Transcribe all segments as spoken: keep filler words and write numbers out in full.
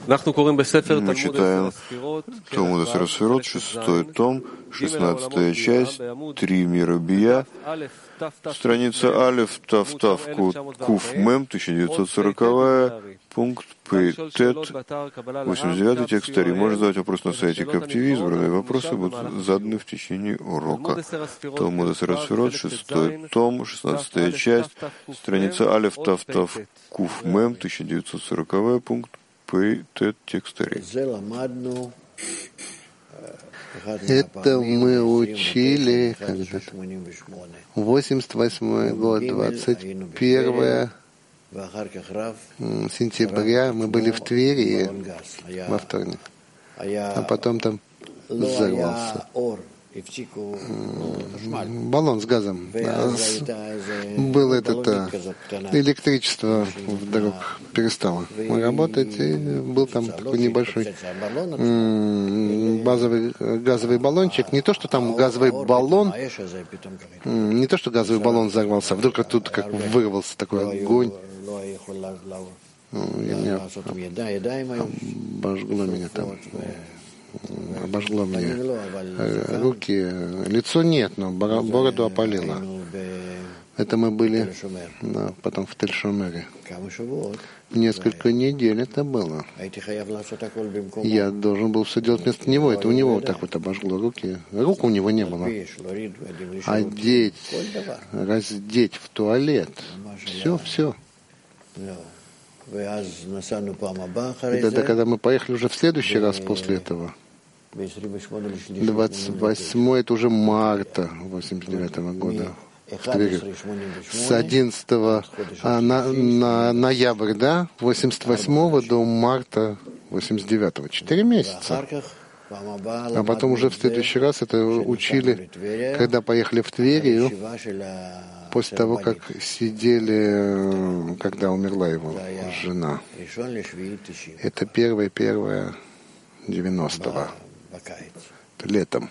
Мы читаем Талмуд Эсер Сферот, шестой том, шестнадцатая часть, три мира Бия, страница Алеф Тав Тав Куф Мем, тысяча девятьсот сороковая, пункт П Тет, восемьдесят девятый текст Тари. Можно задать вопрос на сайте КапТВ, избранные вопросы будут заданы в течение урока. Талмуд Эсер Сферот, шестой том, шестнадцатая часть, страница Алеф Тав Тав Куф Мем, тысяча девятьсот сороковая, пункт П Тет, текст Тари. Это мы учили восемьдесят восьмой год, двадцать первое сентября. Мы были в Твери во вторник, а потом там взорвался баллон с газом. Было это электричество вдруг перестало работать, и был там такой небольшой базовый газовый баллончик. Не то, что там газовый баллон, не то, что газовый баллон взорвался, а вдруг оттуда как вырвался такой огонь. Ну, и меня обожгло меня там. Обожгло мне руки, лицо нет, но бороду опалило. Это мы были да, потом в Тель-Шомере. Несколько недель это было. Я должен был все делать вместо него. Это у него вот так вот обожгло руки. Рук у него не было. Одеть, раздеть в туалет. Все, все. Это когда мы поехали уже в следующий раз после этого. двадцать восьмое это уже марта восемьдесят девятого года. В Твери. С одиннадцатого а, на, на ноябрь, да, восемьдесят восьмого до марта восемьдесят девятого. Четыре месяца. А потом уже в следующий раз это учили, когда поехали в Тверь, после того, как сидели, когда умерла его жена. Это первое, первое девяностого. Летом.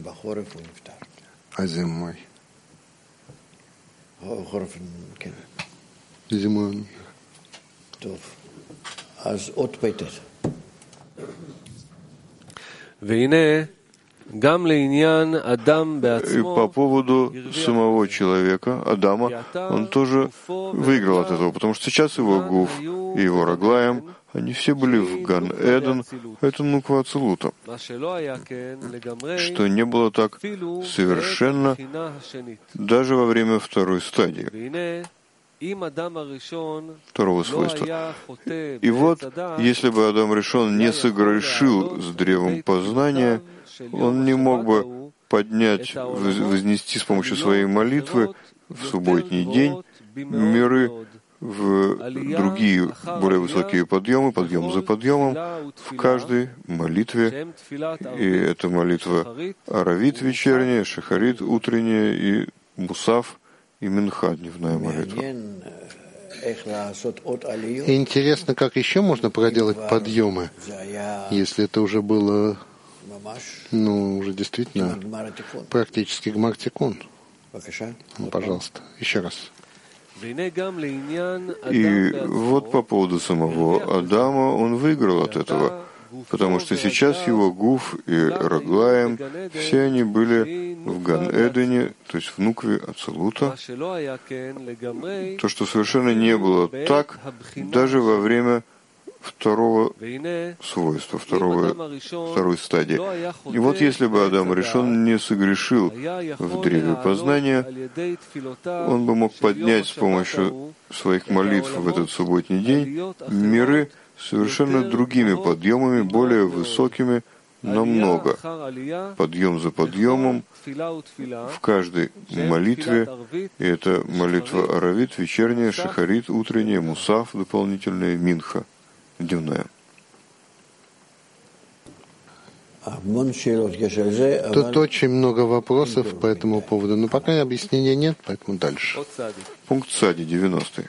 А зимой? Зимой. И по поводу самого человека, Адама, он тоже выиграл от этого, потому что сейчас его Гуф и его Раглаем, они все были в Ган-Эден, это нуква Ацилута, что не было так совершенно даже во время второй стадии, второго свойства. И вот, если бы Адам Ришон не согрешил с древом познания, он не мог бы поднять, вознести с помощью своей молитвы в субботний день миры в другие более высокие подъемы, подъем за подъемом, в каждой молитве. И это молитва Аравит вечерняя, Шахарит утренняя и Мусав и Минха дневная молитва. Интересно, как еще можно проделать подъемы, если это уже было, ну, уже действительно практически гмар-тикун. Ну, пожалуйста, еще раз. И вот по поводу самого Адама, он выиграл от этого, потому что сейчас его Гуф и Раглаем, все они были в Ган-Эдене, то есть в нукве Ацилута, то, что совершенно не было так даже во время второго свойства, второго, второй стадии. И вот если бы Адам Ришон не согрешил в древе познания, он бы мог поднять с помощью своих молитв в этот субботний день миры совершенно другими подъемами, более высокими намного, подъем за подъемом, в каждой молитве, и это молитва Аравит, вечерняя, Шахарит, утренняя, Мусав, дополнительная, Минха, дневная. Тут очень много вопросов по этому поводу, но пока объяснения нет, поэтому дальше. Пункт Сади, девяностый.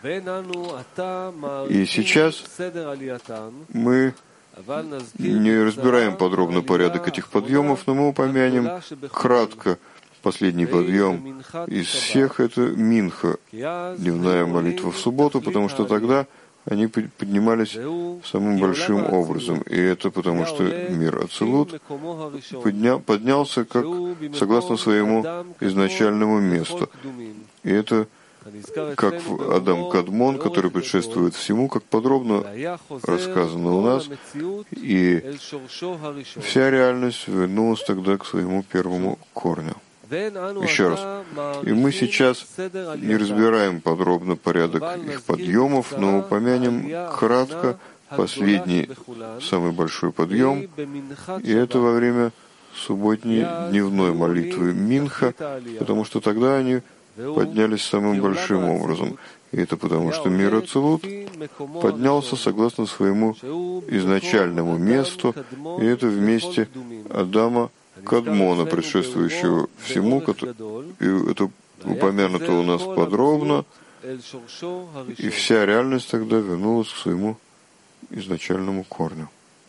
И сейчас мы не разбираем подробно порядок этих подъемов, но мы упомянем кратко последний подъем из всех — это Минха, дневная молитва в субботу, потому что тогда они поднимались самым большим образом. И это потому, что мир Ацилут подня, поднялся как согласно своему изначальному месту. И это как в Адам Кадмон, который предшествует всему, как подробно рассказано у нас, и вся реальность вернулась тогда к своему первому корню. Еще раз. И мы сейчас не разбираем подробно порядок их подъемов, но упомянем кратко последний, самый большой подъем, и это во время субботней дневной молитвы Минха, потому что тогда они поднялись самым большим образом. И это потому, что мир Ацилут поднялся согласно своему изначальному месту, и это в месте Адама Кадмона, предшествующего всему, и это упомянуто у нас подробно, и вся реальность тогда вернулась к своему изначальному корню.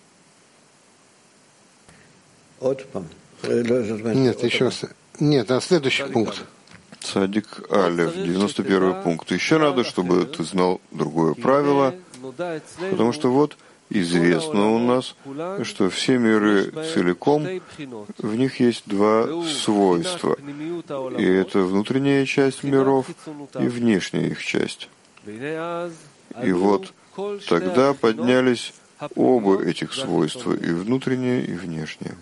Нет, еще раз. Нет, а следующий пункт. Цадик Алев, девяносто первый пункт. Еще надо, чтобы ты знал другое правило, потому что вот известно у нас, что все миры целиком, в них есть два свойства. И это внутренняя часть миров и внешняя их часть. И вот тогда поднялись оба этих свойства, и внутреннее, и внешнее.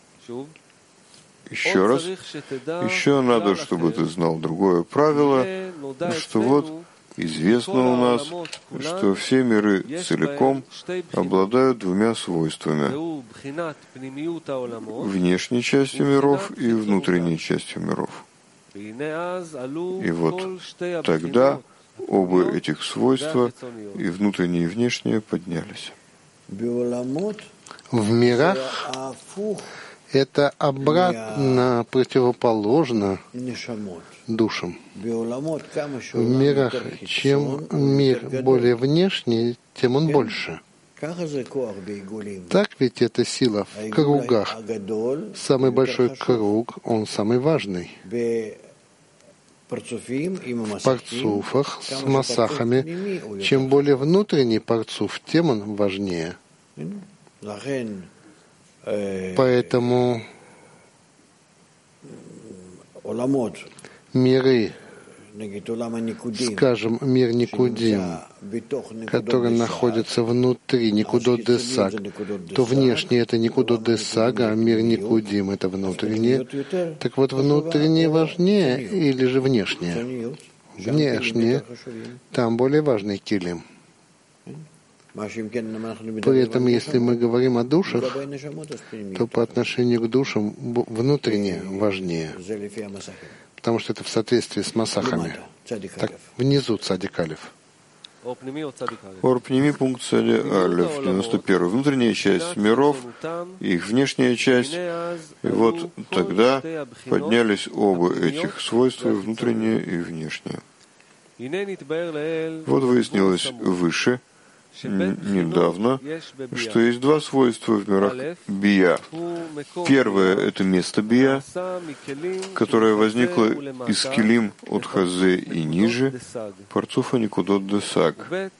Еще раз, еще надо, чтобы ты знал другое правило, что вот известно у нас, что все миры целиком обладают двумя свойствами: внешней частью миров и внутренней частью миров. И вот тогда оба этих свойства, и внутреннее, и внешнее, поднялись. В мирах это обратно, противоположно душам. В мирах, чем мир более внешний, тем он больше. Так ведь эта сила в кругах. Самый большой круг, он самый важный. В парцуфах с масахами, чем более внутренний парцуф, тем он важнее. Поэтому миры, скажем, мир Никудим, который находится внутри Никудот Десаг, то внешне это Никудот Десага, а мир Никудим это внутреннее. Так вот, внутреннее важнее или же внешнее? Внешнее. Там более важный килим. При этом, если мы говорим о душах, то по отношению к душам внутреннее важнее, потому что это в соответствии с масахами. Так, внизу цадик алев. Орпними пункт цади алев, девяносто первый. Внутренняя часть миров, их внешняя часть. И вот тогда поднялись оба этих свойства, внутреннее и внешнее. Вот выяснилось выше, недавно, что есть два свойства в мирах бия. Первое — это место бия, которое возникло из килим от хазе и ниже, парцуфа никудот десаг.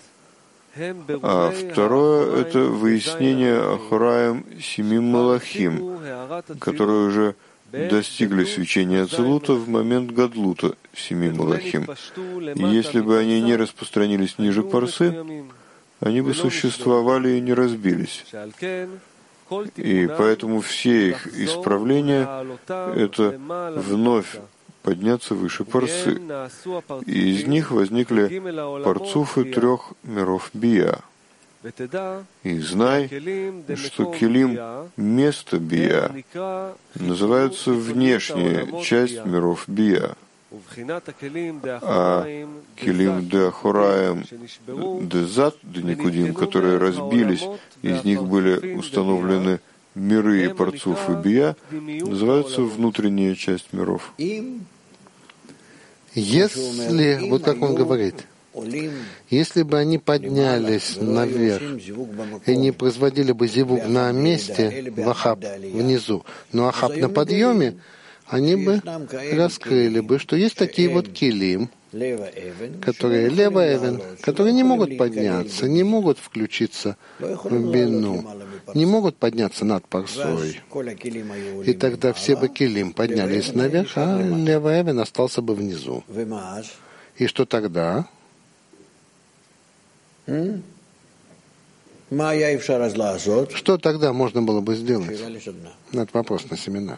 А второе — это выяснение ахураем семи малахим, которые уже достигли свечения Ацилута в момент Гадлута семи малахим. И если бы они не распространились ниже парсы, они бы существовали и не разбились. И поэтому все их исправления — это вновь подняться выше парсы. И из них возникли парцуфы трех миров бия. И знай, что килим, место бия, называется внешняя часть миров бия. А килим де ахураем де зад де никудим, которые разбились, из них были установлены миры и парцуфы бия, называются внутренняя часть миров. Если, вот как он говорит, если бы они поднялись наверх и не производили бы зивук на месте, в ахаб внизу, но ахаб на подъеме, они бы раскрыли бы, что есть такие вот килим, которые Лева Эвен, которые не могут подняться, не могут включиться в бину, не могут подняться над парсой. И тогда все бы килим поднялись наверх, а Лева Эвен остался бы внизу. И что тогда? Что тогда можно было бы сделать? Это вопрос на семинар.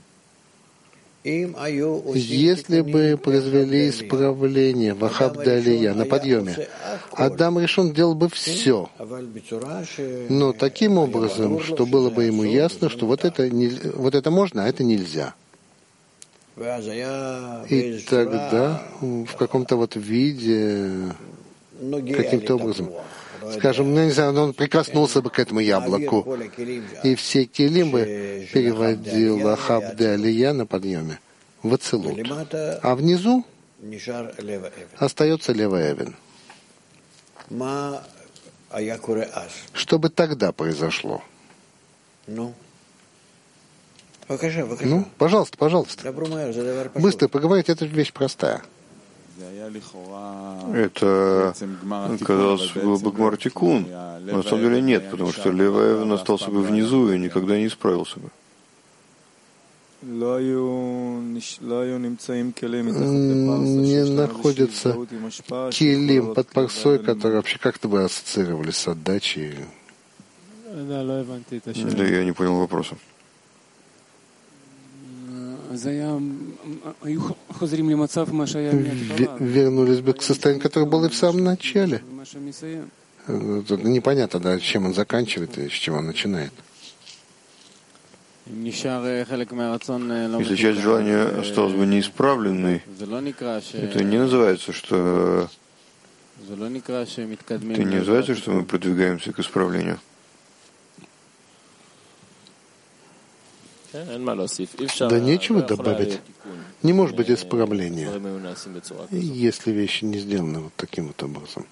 Если бы произвели исправление в Ахабдалия на подъеме, Адам Ришон делал бы все, но таким образом, что было бы ему ясно, что вот это, не, вот это можно, а это нельзя. И тогда в каком-то вот виде, каким-то образом, скажем, ну, не знаю, он прикоснулся бы к этому яблоку, и все килим бы переводил Ахаб де Алия на подъеме в ацилут. А внизу остается Лева Эвен. Что бы тогда произошло? Ну, пожалуйста, пожалуйста. Быстро поговорите, это вещь простая. Это, казалось, было бы Гмар Тикун, но на самом деле нет, потому что Лева Эвен остался бы внизу и никогда не исправился бы. Не находится килим под парсой, которые вообще как-то бы ассоциировались с отдачей. Да, я не понял вопроса. Вернулись бы к состоянию, которое было и в самом начале. Непонятно, да, чем он заканчивает и с чего он начинает. Если часть желания осталась бы неисправленной, это не называется, что это не называется, что мы продвигаемся к исправлению. Да нечего добавить. Не может быть исправления, если вещи не сделаны вот таким вот образом.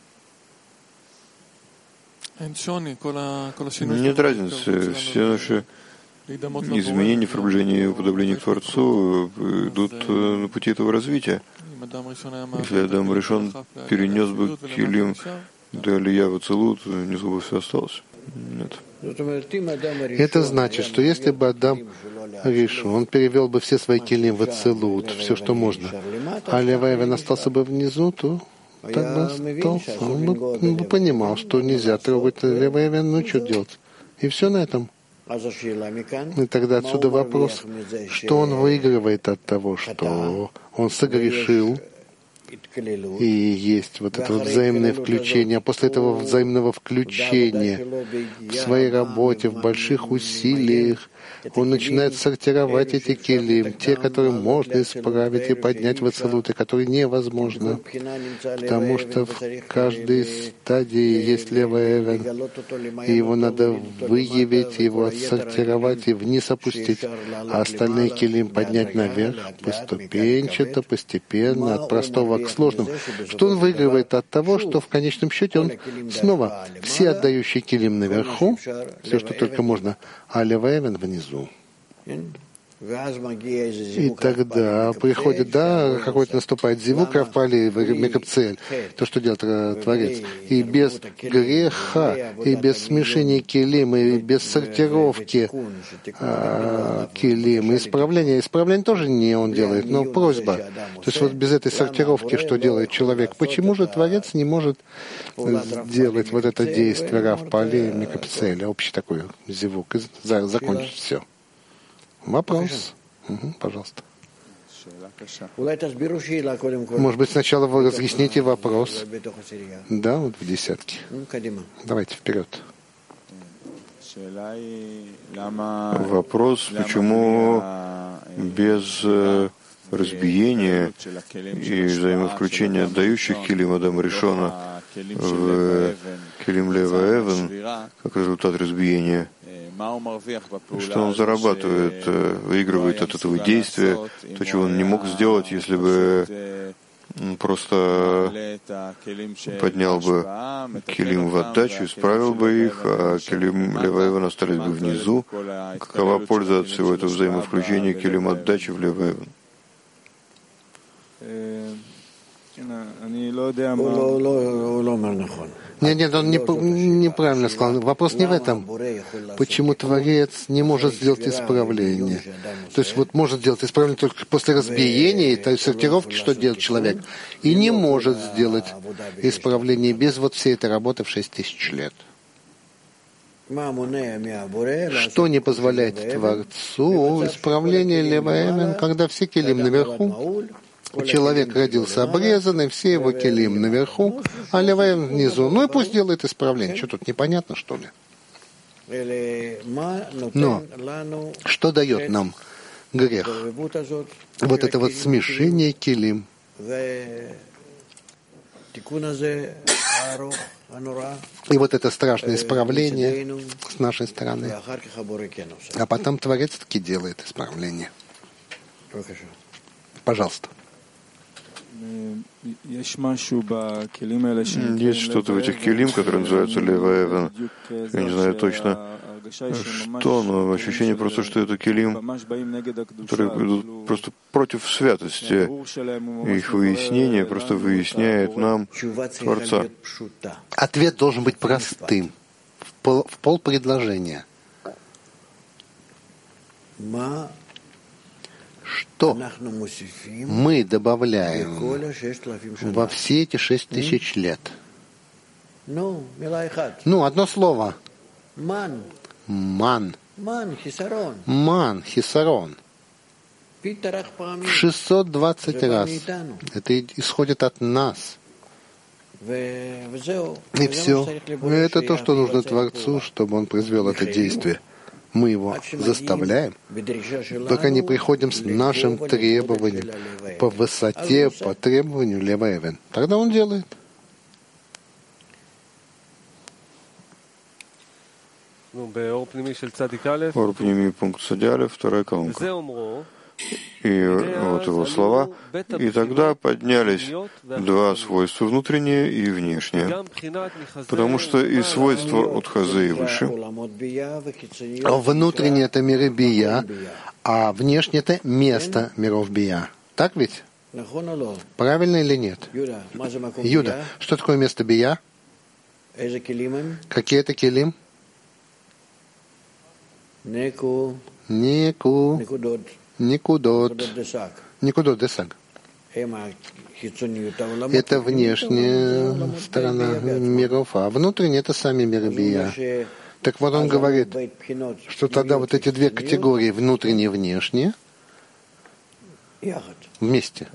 Нет разницы. Все наши изменения, приближения и уподобления к Творцу идут на пути этого развития. Если Адам Ришон перенес бы килим де Алия в ацилут, внизу бы все осталось. Нет. Это значит, что если бы Адам Ришон, он перевел бы все свои килим в ацилут, все, что можно, а Лева Эвен остался бы внизу, то так бы остался. Он бы, он бы понимал, что нельзя трогать Лева Эвен, ну что делать? И все на этом. И тогда отсюда вопрос, что он выигрывает от того, что он согрешил, и есть вот это вот взаимное включение. А после этого взаимного включения в своей работе, в больших усилиях, он начинает сортировать эти килим, те, которые можно исправить и поднять в ацилут, и которые невозможно, потому что в каждой стадии есть Лева Эвен, и его надо выявить, его отсортировать и вниз опустить, а остальные килим поднять наверх, поступенчато, постепенно, от простого к сложному. Что он выигрывает от того, что в конечном счете он снова все отдающие килим наверху, все, что только можно, а Лева Эвен внизу. И тогда приходит, да, какой-то наступает зивук Равпали, мекапцель, то, что делает Творец. И без греха, и без смешения килим, и без сортировки а, килим, и исправления. Исправление тоже не он делает, но просьба. То есть вот без этой сортировки, что делает человек? Почему же Творец не может сделать вот это действие Равпали, мекапцель, общий такой зивук, и закончить все? Вопрос. Угу, пожалуйста. Может быть, сначала вы разъясните вопрос. Да, вот в десятке. Давайте вперед. Вопрос, почему без разбиения и взаимовключения отдающих килим Адама Ришона в килим Лева Эвен, как результат разбиения, что он зарабатывает, выигрывает от этого действия, то, чего он не мог сделать, если бы он просто поднял бы килим в отдачу, исправил бы их, а килим Лева Эвен остались бы внизу. Какова польза от всего этого взаимовключения килим отдачи в Лева Эвен? Нет, нет, он не, неправильно сказал. Вопрос не в этом. Почему Творец не может сделать исправление? То есть вот может сделать исправление только после разбиения, то есть сортировки, что делает человек, и не может сделать исправление без вот всей этой работы в шесть тысяч лет. Что не позволяет Творцу исправление Леваэмен, когда все келим наверху? Человек родился обрезанный, все его келим наверху, а Леваэмен внизу. Ну и пусть делает исправление. Что тут непонятно, что ли? Но что дает нам грех? Вот это вот смешение келим. И вот это страшное исправление с нашей стороны. А потом Творец таки делает исправление. Пожалуйста. Есть что-то в этих келим, которые называются Леваэвен. Я не знаю точно, что, но ощущение просто, что это келим, которые идут просто против святости. Их выяснение просто выясняет нам Творца. Ответ должен быть простым, в пол, в пол предложения. Что мы добавляем во все эти шесть тысяч лет? Ну, одно слово. Ман. Ман, хисарон. В шестьсот двадцать раз. Это исходит от нас. И все. Это то, что нужно Творцу, чтобы он произвел это действие. Мы его заставляем, пока не приходим с нашим требованием по высоте, по требованию Леваэвен. Тогда он делает. Ор пними пункт Цадиалев, вторая колонка. И вот его слова. И тогда поднялись два свойства, внутреннее и внешнее. Потому что и свойства от Хазы и выше. Внутреннее — это миры Бия, а внешнее — это место миров Бия. Так ведь? Правильно или нет? Юда, что такое место Бия? Какие это келим? Неку. Никудот. Никудот десаг. Это внешняя сторона миров, а внутренняя — это сами миры Бия. Так вот он говорит, что тогда вот эти две категории, внутренние и внешние, вместе.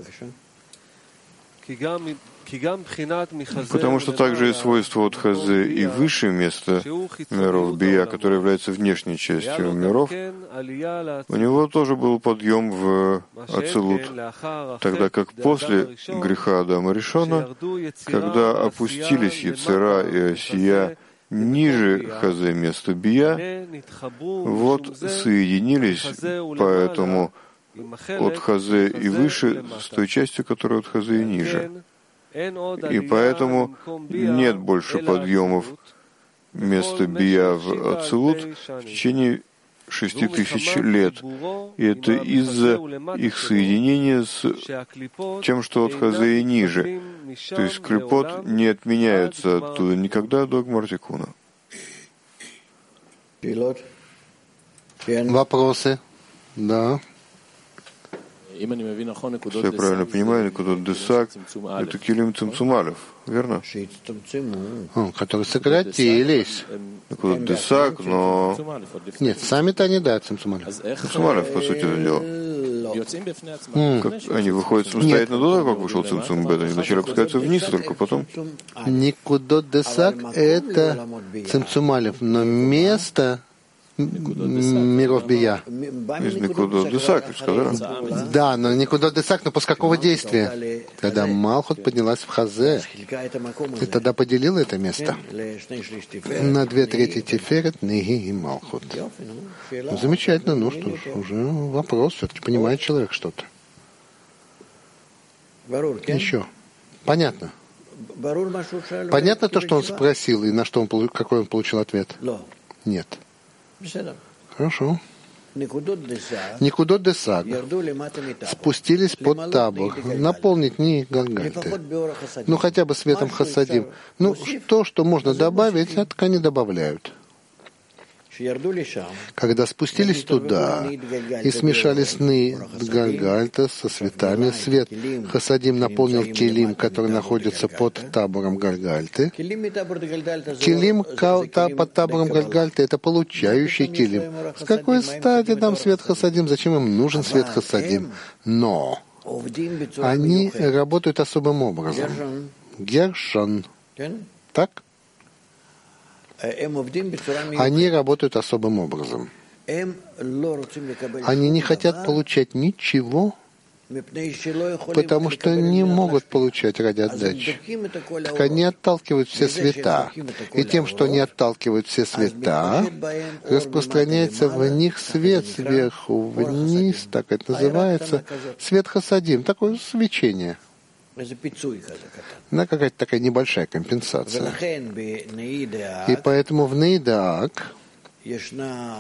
Потому что также и свойства от Хазы и выше места миров Бия, которое является внешней частью миров, у него тоже был подъем в Ацилут, тогда как после греха Адама Ришона, когда опустились Яцера и Осия ниже Хазы места Бия, вот соединились, поэтому от Хазы и выше с той частью, которая от Хазы и ниже. И поэтому нет больше подъемов места Бия в Ацилут в течение шести тысяч лет. И это из-за их соединения с тем, что от Хазы и ниже. То есть клипот не отменяется оттуда никогда до Гмартикуна. Вопросы? Да. Если я правильно понимаю, Никудот Десак — это Килим Цимцумалев, верно? Которые сократились. Никудот Десак, но... Нет, сами-то они, да, Цимцумалев. Цимцумалев, по сути дела. Как они выходят самостоятельно до того, как вышел Цимцум Бет. Они вначале опускаются вниз, только потом... Никудот Десак — это Цимцумалев, но место миров Бия. Из Никудот Десак, сказали? Да, но Никудот Десак, но после какого действия? Когда Малхут поднялась в Хазе, и тогда поделила это место на две трети Тиферет, Неги и Малхут. Ну, замечательно, ну что ж, уже вопрос, все-таки понимает человек что-то. Еще. Понятно. Понятно то, что он спросил, и на что он, какой он получил ответ? Нет. Хорошо. Никудот де Саг спустились под табор, наполнить не Гальгальты, ну хотя бы светом Хасадим. Ну, то, что можно добавить, это они добавляют. Когда спустились туда и смешались ны Гальгальта со светами, свет Хасадим наполнил килим, который находится под табором Гальгальты. Килим под табором Гальгальты — это получающий килим. С какой стати там свет Хасадим? Зачем им нужен свет Хасадим? Но они работают особым образом. Гершон. Так? Они работают особым образом. Они не хотят получать ничего, потому что не могут получать ради отдачи. Так они отталкивают все света. И тем, что они отталкивают все света, распространяется в них свет сверху вниз, так это называется, свет Хасадим, такое свечение. Да, какая-то такая небольшая компенсация. И поэтому в Нейдаак есть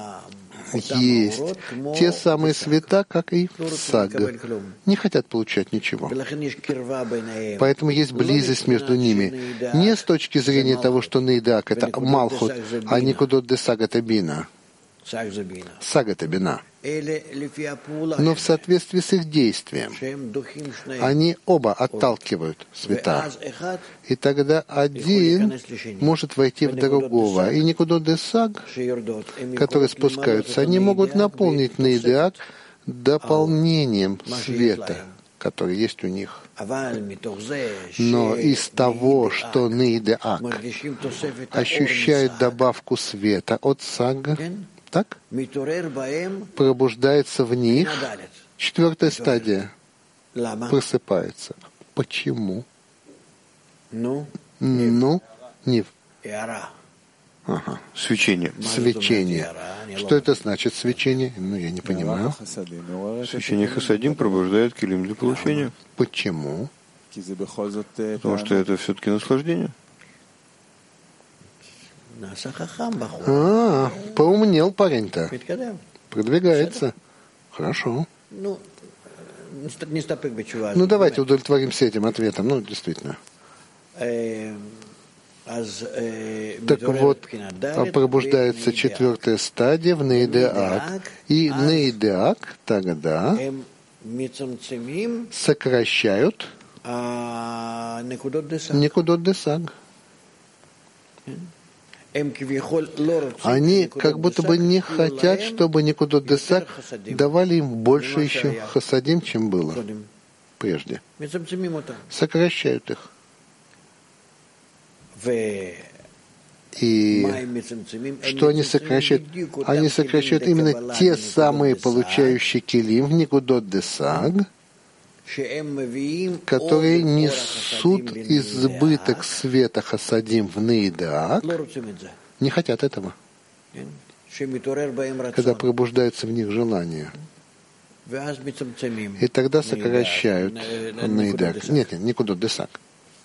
те самые света, как и в Саг. Не хотят получать ничего. Поэтому есть близость между ними. Не с точки зрения того, что Нейдаак — это Малхут, а Никудот де Саг — это Бина. Саг — это Бина. Но в соответствии с их действием они оба отталкивают света. И тогда один может войти в другого. И Никудот де Саг, которые спускаются, они могут наполнить Нейдаак дополнением света, который есть у них. Но из того, что Нейдаак ощущает добавку света от Сага, так? Пробуждается в них четвертая стадия. Просыпается. Почему? Ну, Нив. Ага. Свечение. Свечение. Что это значит, свечение? Ну, я не понимаю. Свечение Хасадим пробуждает килим для получения. Почему? Потому что это все-таки наслаждение. А, поумнел парень-то. Продвигается. Хорошо. Ну, давайте удовлетворимся этим ответом. Ну, действительно. Так вот, пробуждается четвертая стадия в Нейдаак. И Нейдаак тогда сокращают Никудот де Саг. Они как будто бы не хотят, чтобы Никудот де Саг давали им больше еще Хасадим, чем было прежде. Сокращают их. И что они сокращают? Они сокращают именно те самые получающие килим в Никудот де Саг, которые несут избыток света Хасадим в Нейдаак, не хотят этого, когда пробуждается в них желание. И тогда сокращают Нейдаак. Нет, нет, Никудот де Саг.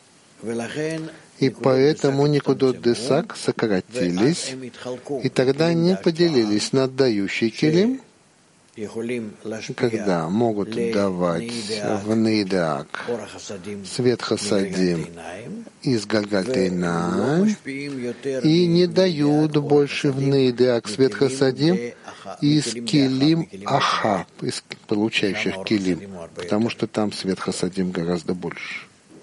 И поэтому Никудот де Саг сократились, и тогда они поделились на отдающий килим, когда могут давать в Нейдаак свет Хасадим из Гальгальтейнаим и не дают больше в Нейдаак свет Хасадим из Килим Ахаб, из получающих Килим, потому что там свет Хасадим гораздо больше.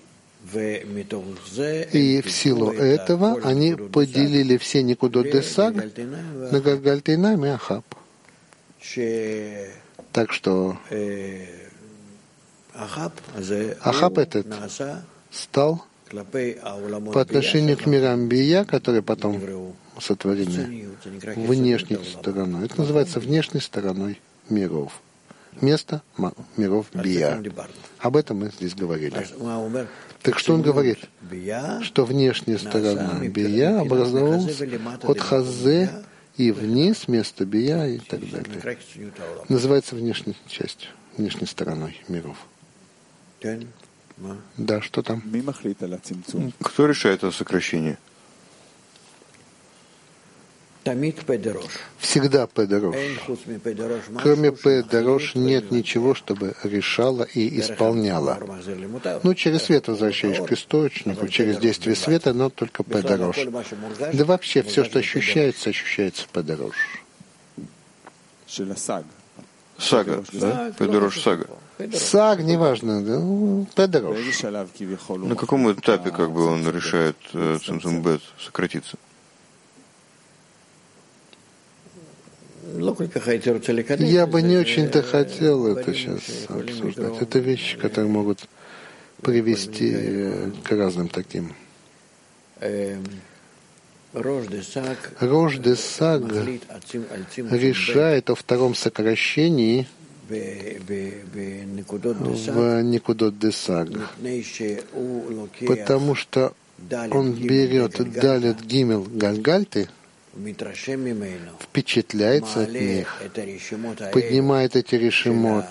И в силу этого они поделили все Никудот де Саг на Гальгальтейнаим и Ахаб. Так что Ахаб этот стал по отношению к мирам Бия, которые потом сотворены, внешней стороной. Это называется внешней стороной миров. Место миров Бия. Об этом мы здесь говорили. Так что он говорит? Что внешняя сторона Бия образовалась от Хазе и вниз, место Бия и так далее. Называется внешней частью, внешней стороной миров. Да, что там? Кто решает о сокращении? Всегда Педерош. Кроме Педерош нет ничего, чтобы решало и исполняло. Ну, через свет возвращаешь к источнику, через действие света, но только Педерош. Да вообще все, что ощущается, ощущается Педерош. Сага, да? Педерош сага. Саг, неважно, да? Педерош. На каком этапе как бы он решает э, цимцум бет сократиться? Я бы не очень-то хотел это сейчас обсуждать. Это вещи, которые могут привести к разным таким. Рош де Саг решает о втором сокращении в Никудот де Саг, потому что он берет Далет Гимел Гальгальты, впечатляется от них, поднимает эти решимот,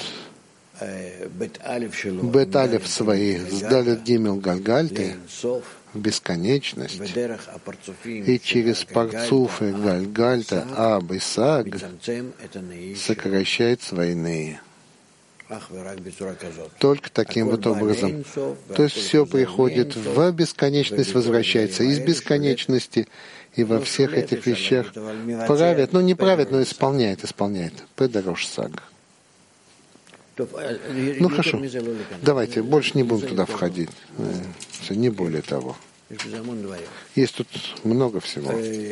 бет-алев свои, с Далет Гимел Гальгальты, в бесконечность, и через парцуфы Гальгальта Аб и Саг сокращает свои неи. Только таким вот образом. То есть все приходит в бесконечность, возвращается из бесконечности, и во всех этих вещах правит, ну не правит, но исполняет, исполняет. Педерош Саг. Ну хорошо, давайте, больше не будем туда входить. Все, не более того. Есть тут много всего.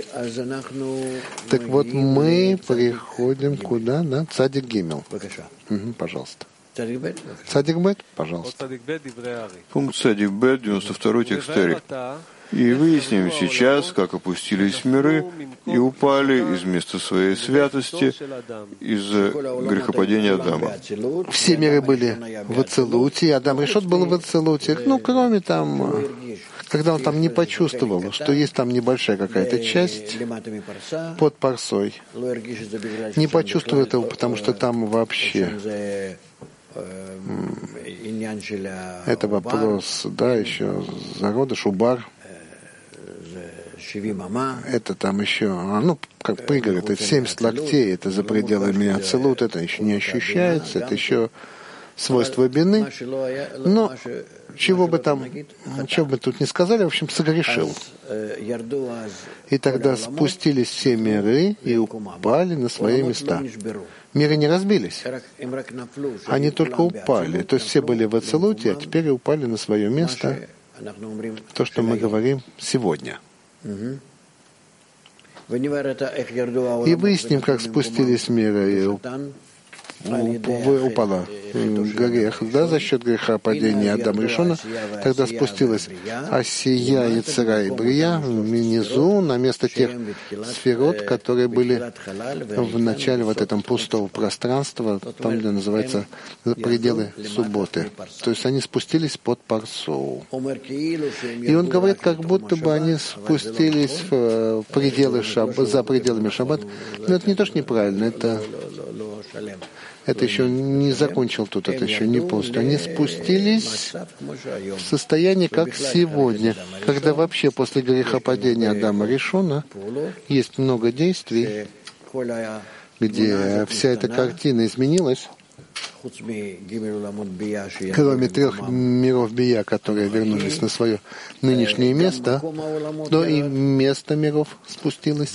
Так вот, мы приходим куда? На Цадик Гимел. Угу, пожалуйста. Цадик Бет, пожалуйста. Пункт Цадик Бет, девяносто второй текст Тари. И выясним сейчас, как опустились миры и упали из места своей святости из-за грехопадения Адама. Все миры были в Ацелуте, и Адам Решот был в Ацелуте. Ну, кроме там, когда он там не почувствовал, что есть там небольшая какая-то часть под парсой. Не почувствовал этого, потому что там вообще... Это вопрос, да, еще зародыш, убар. Это там еще, ну, как пригород, это семьдесят локтей, это за пределами Ацелут, это еще не ощущается, это еще свойство бины. Но чего бы там, чего бы тут не сказали, в общем, согрешил. И тогда спустились все миры и упали на свои места. Миры не разбились, они только упали. То есть все были в Ацелуте, а теперь упали на свое место, то, что мы говорим сегодня. И выясним, как спустились миры и упала грех, да, за счет греха падения Адама Ришона, тогда спустилась Асия, Яцера и Брия внизу на место тех сферот, которые были в начале вот этого пустого пространства, там, где называется пределы субботы. То есть они спустились под парсу. И он говорит, как будто бы они спустились в пределы шаббата, за пределами шаббата. Но это не то, что неправильно, это Это еще не закончил тут, это еще не полностью. Они спустились в состояние, как сегодня, когда вообще после грехопадения Адама Ришона есть много действий, где вся эта картина изменилась, кроме трех миров Бия, которые вернулись на свое нынешнее место, но и место миров спустилось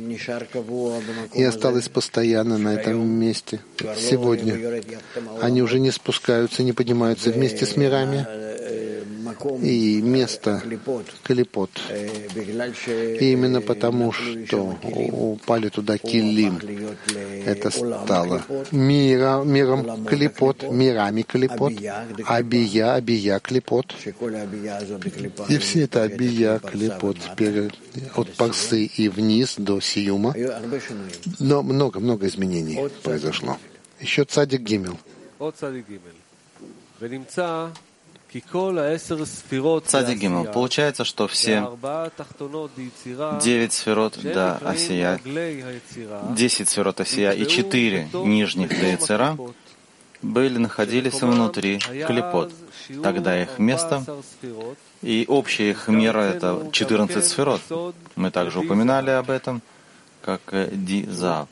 и осталось постоянно на этом месте. Сегодня они уже не спускаются, не поднимаются вместе с мирами. И место Клипот. И именно потому, что упали туда Килим, это стало мира, миром Клипот, мирами Клипот, Абия, Абия Клипот. И все это Абия Клипот теперь от Парсы и вниз до Сиюма. Но много-много изменений произошло. Еще Цадик Гимел. Цадик Гимел. Получается, что все девять сферот до Асия, десять сферот Асия и четыре нижних до Яцера были, находились внутри Клипот. Тогда их место и общая их мера — это четырнадцать сферот. Мы также упоминали об этом. как Ди-Зав.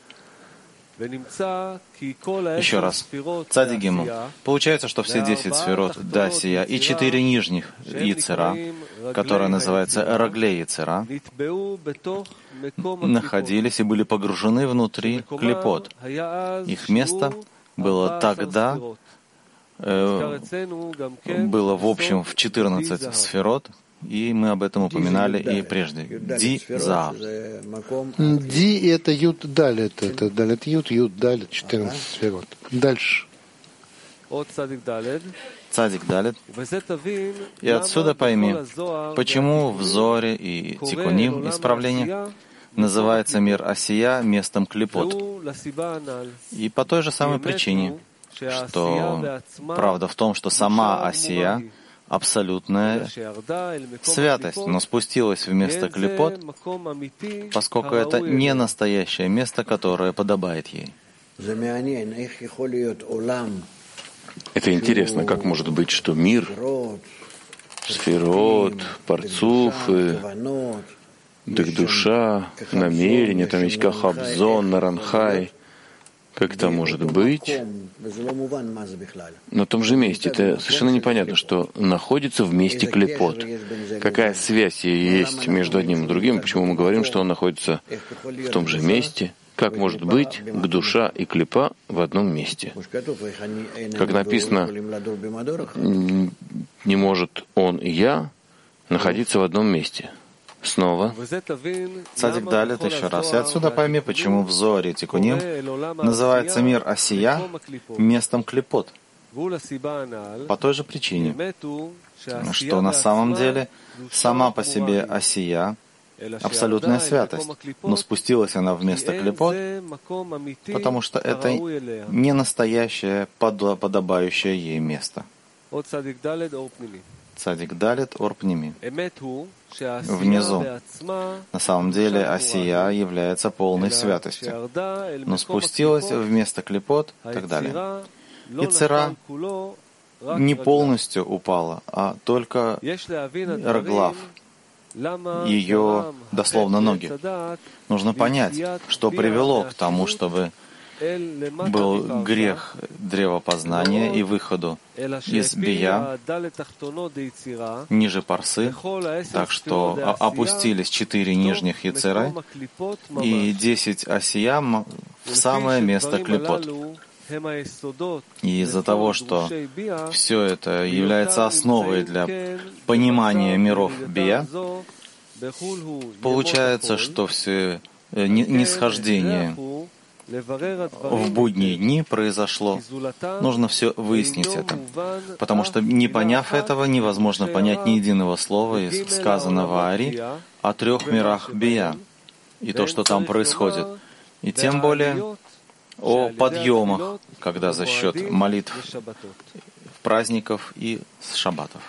Еще раз. Цади Гимл. Получается, что все десять сферот Дасия и четыре нижних Яцера, которая называется Раглей Яцера, находились и были погружены внутри клипот. Их место было тогда, э, было в общем в четырнадцать сферот, и мы об этом упоминали и прежде. Ди-Зав. Ди — это Юд Далит, это Далит Юд, Юд Далит, четырнадцать сферот. Дальше. Цадик Далит. И отсюда пойми, почему в Зоре и Тикуним, исправление, называется мир Асия местом клипот. И по той же самой причине, что правда в том, что сама Асия — абсолютная святость, но спустилась вместо клипот, поскольку это не настоящее место, которое подобает ей. Это интересно, как может быть, что мир, сферот, парцуфы, дых душа, намерение, там есть Кахабзон, Наранхай, как это может быть на том же месте? Это совершенно непонятно, что находится в месте клипот. Какая связь есть между одним и другим? Почему мы говорим, что он находится в том же месте? Как может быть душа и клипа в одном месте? Как написано, не может он и я находиться в одном месте. Снова. Цадик Далит еще раз. И отсюда пойми, почему в Зоре Тикуним называется мир Асия местом клипот. По той же причине, что на самом деле сама по себе Асия — абсолютная святость, но спустилась она вместо клипот, потому что это не настоящее, подобающее ей место. Цадик Далит Орпними. Внизу. На самом деле Асия является полной святостью, но спустилась вместо клипот и так далее. И Цера не полностью упала, а только Раглав, ее, дословно, ноги. Нужно понять, что привело к тому, чтобы был грех древопознания и выходу из Бия ниже Парсы, так что опустились четыре нижних Яцера и десять Асия в самое место клипот. И из-за того, что все это является основой для понимания миров Бия, получается, что все нисхождение в будние дни произошло. Нужно все выяснить это, потому что, не поняв этого, невозможно понять ни единого слова из сказанного Ари о трех мирах Бия и то, что там происходит. И тем более о подъемах, когда за счет молитв, праздников и шаббатов.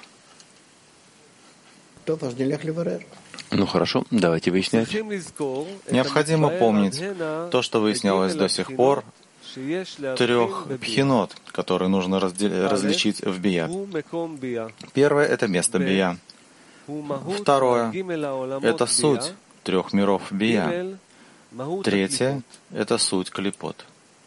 Ну хорошо, давайте выяснять. Необходимо помнить то, что выяснялось до сих пор, трех пхинот, которые нужно разде- различить в Бия. Первое — это место Бия. Второе — это суть трех миров Бия. Третье — это суть клипот.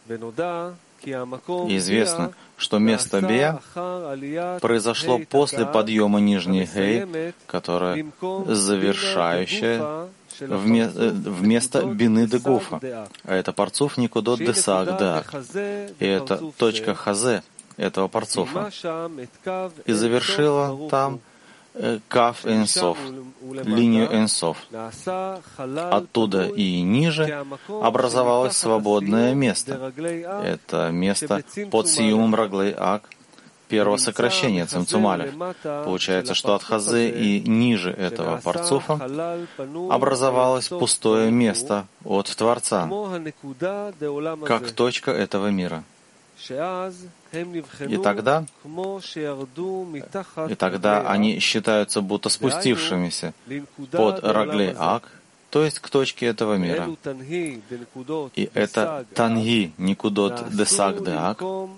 И известно, что место Бия произошло после подъема нижней Гей, которая завершающая вместо Бины де Гуфа. А это парцуф Никудот де Саагдак. И это точка Хазе этого парцуфа. И завершила там Каф Энсов, линию Энсов. Оттуда и ниже образовалось свободное место. Это место под Сиюмом Раглей Ак, первого сокращения Цимцумалев. Получается, что от Хазы и ниже этого парцуфа образовалось пустое место от Творца, как точка этого мира. И тогда, и тогда они считаются будто спустившимися под Раглей Ак, то есть к точке этого мира. И это Танги Никудот Десак Деак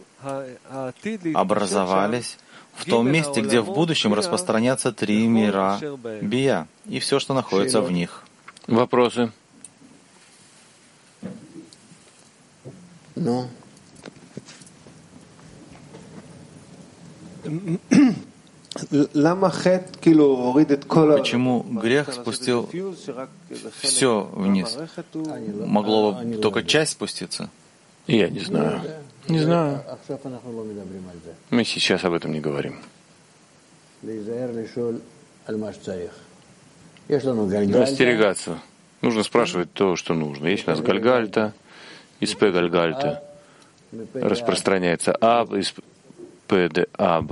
образовались в том месте, где в будущем распространятся три мира Бия и все, что находится в них. Вопросы? Ну. Почему грех спустил все вниз? Могло бы только часть спуститься? Я не знаю. Не знаю. Мы сейчас об этом не говорим. Остерегаться. Нужно спрашивать то, что нужно. Есть у нас Гальгальта, из П Гальгальта распространяется Аб, из П Д Аб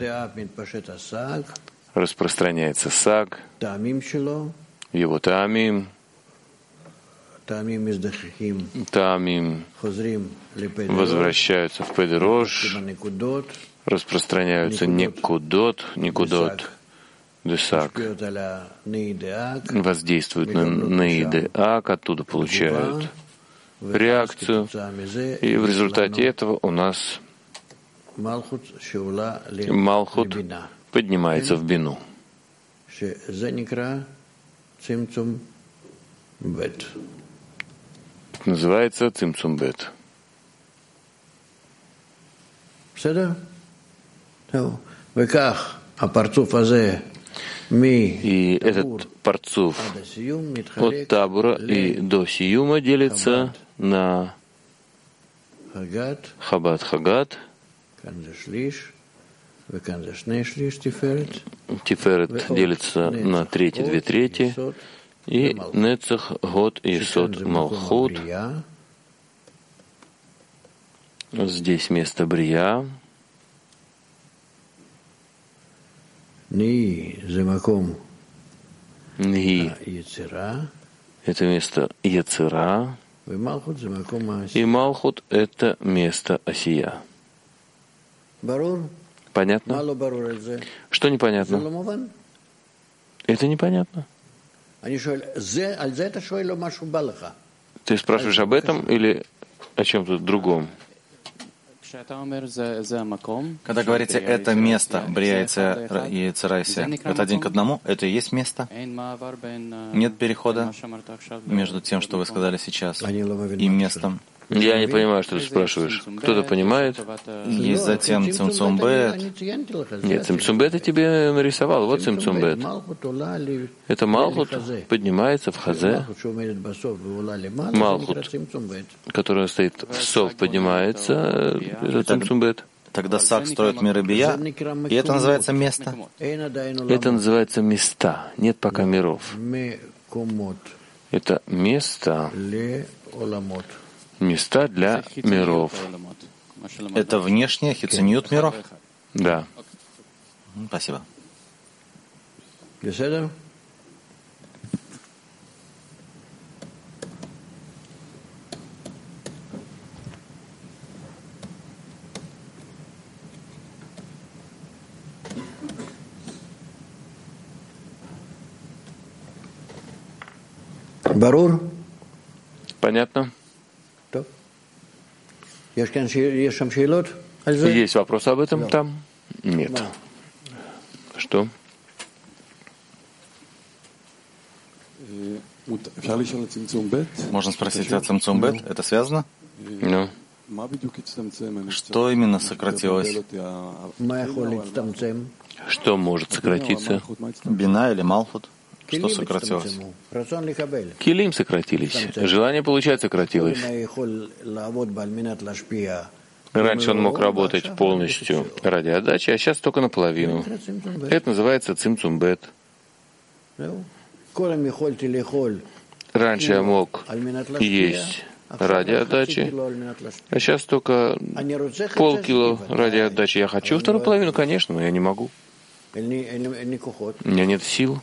распространяется Саг, его Таамим, Таамим возвращаются в П Д Рош, распространяются Никудот, Никудот, Десак, воздействуют на Нейдеак, оттуда получают реакцию, и в результате этого у нас Малхут поднимается в бину. Это называется Цимцумбет. И этот парцуф от табура и до сиюма делится на Хабад-Хагад, Тиферет делится на трети, две трети, и Нецах, Год, Есод, Малхут. Здесь место Брия. Ни — это место Яцера, и Малхут — это место Осия. Понятно? Что непонятно? Это непонятно. Ты спрашиваешь об этом или о чем-то другом? Когда говорите «это место», Брия и Церайся, это один к одному? Это и есть место? Нет перехода между тем, что вы сказали сейчас, и местом? Я не понимаю, что ты спрашиваешь. Кто-то понимает? Есть затем Цимцумбет. Нет, Цимцумбет я тебе нарисовал. Вот Цимцумбет. Это Малхут поднимается в Хазе. Малхут, который стоит в Сов, поднимается. Это Цимцумбет. Тогда Саг строит миры Бия, и это называется место? Это называется места. Нет пока миров. Это место, места для миров. Это внешнее хициньют миров? Да. Спасибо. Барур? Понятно? Есть вопрос об этом там? Нет. Что? Можно спросить о Цимцумбет? Это связано? Ну. Что именно сократилось? Что может сократиться? Бина или Малхут? Что сократилось? Килим сократились. Желание получать сократилось. Раньше он мог работать полностью ради отдачи, а сейчас только наполовину. Это называется цимцумбет. Раньше я мог есть ради отдачи, а сейчас только полкило ради отдачи. Я хочу вторую половину, конечно, но я не могу. У меня нет сил.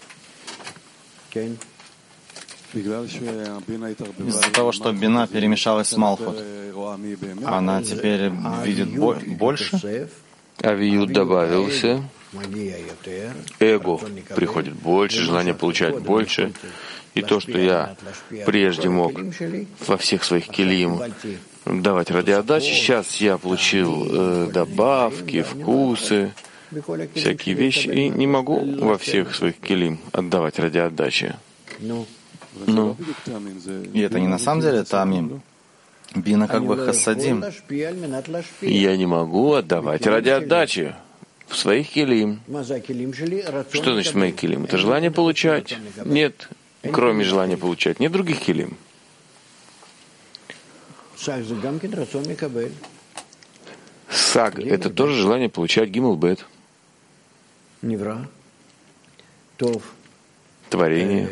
Из-за того, что Бина перемешалась с Малхут, она теперь видит больше? Авиют добавился, эго приходит больше, желание получать больше. И то, что я прежде мог во всех своих келим давать ради отдачи, сейчас я получил э, добавки, вкусы, всякие вещи, и не могу во всех своих келим отдавать ради отдачи. Ну, и это не на самом деле Таамим? Бина как бы хасадим. Я не могу отдавать ради отдачи в своих килим. Что значит мои килим? Это желание получать. Нет, кроме желания получать, нет других килим. Саг — это тоже желание получать гимл бет. Творение.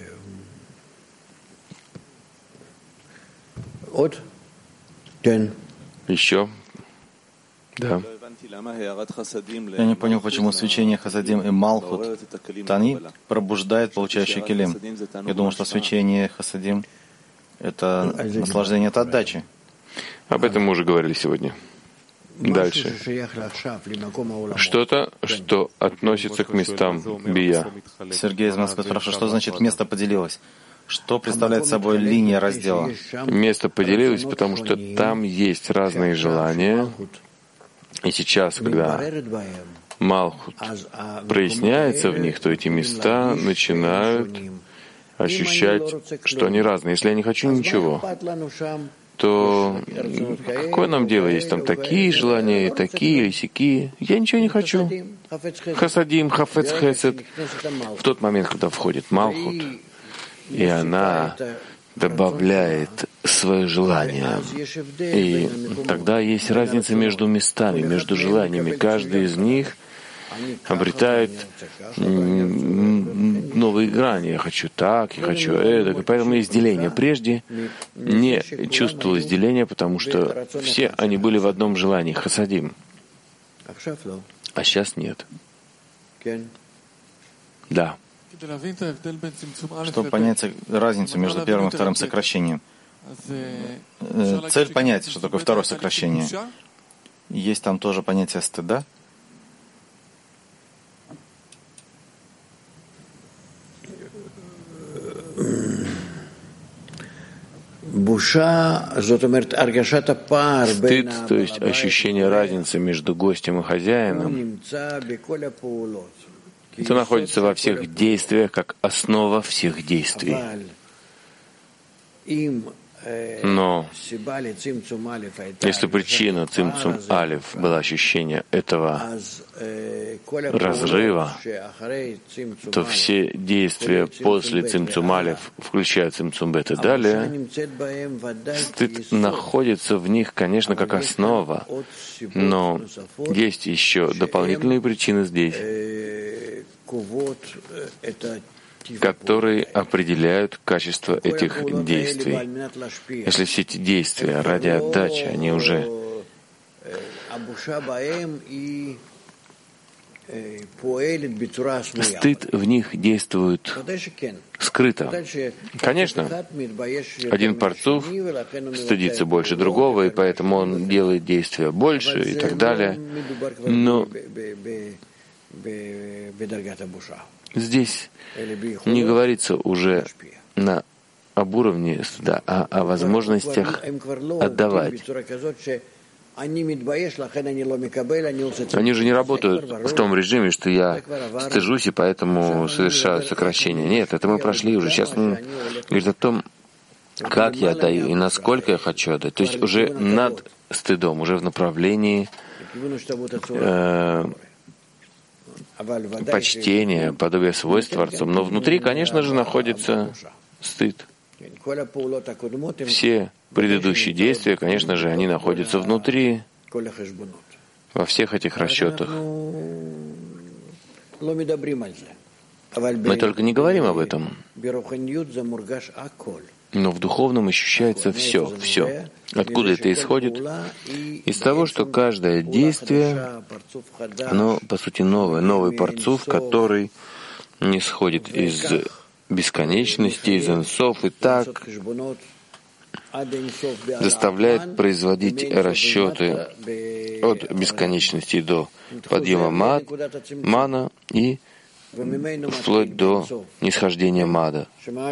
Еще. Да. Я не понял, почему свечение Хасадим и Малхут Тани пробуждает получающий килим. Я думал, что свечение Хасадим — это наслаждение от отдачи. Об этом мы уже говорили сегодня. Дальше. Что-то, что относится к местам бия. Сергей из Москвы спрашивает, что значит место поделилось? Что представляет собой линия раздела? Место поделилось, потому что там есть разные желания. И сейчас, когда Малхут проясняется в них, то эти места начинают ощущать, что они разные. Если я не хочу ничего, то какое нам дело? Есть там такие желания, такие или сякие. Я ничего не хочу. Хасадим, хафец, хесед. В тот момент, когда входит Малхут, и она добавляет свое желание. И тогда есть разница между местами, между желаниями. Каждый из них обретает новые грани. Я хочу так, я хочу это. И поэтому есть деление. Прежде не чувствовалось деления, потому что все они были в одном желании — хасадим. А сейчас нет. Да. Чтобы понять разницу между первым и вторым сокращением. Цель понять, что такое второе сокращение. Есть там тоже понятие стыда. Стыд, то есть ощущение разницы между гостем и хозяином, это находится во всех действиях, как основа всех действий. Но если причина цимцум алиф была ощущение этого разрыва, то все действия после цимцум алиф, включая цимцум бет и далее, стыд находится в них, конечно, как основа, но есть еще дополнительные причины здесь, которые определяют качество этих действий. Если все эти действия ради отдачи, они уже стыд в них действует скрыто. Конечно, один парцуф стыдится больше другого, и поэтому он делает действия больше и так далее. Но здесь не говорится уже на, об уровне стыда, а о возможностях отдавать. Они же не работают в том режиме, что я стыжусь и поэтому совершаю сокращение. Нет, это мы прошли уже. Сейчас он говорит о том, как я отдаю и насколько я хочу отдать. То есть уже над стыдом, уже в направлении э, почтение, подобие свойств Творцом. Но внутри, конечно же, находится стыд. Все предыдущие действия, конечно же, они находятся внутри, во всех этих расчетах. Мы только не говорим об этом. Но в духовном ощущается все, все. Откуда это исходит? Из того, что каждое действие, оно, по сути, новое, новый парцуф, который не сходит из бесконечности, из энсов, и так заставляет производить расчеты от бесконечности до подъема мад, мана и вплоть до нисхождения мада.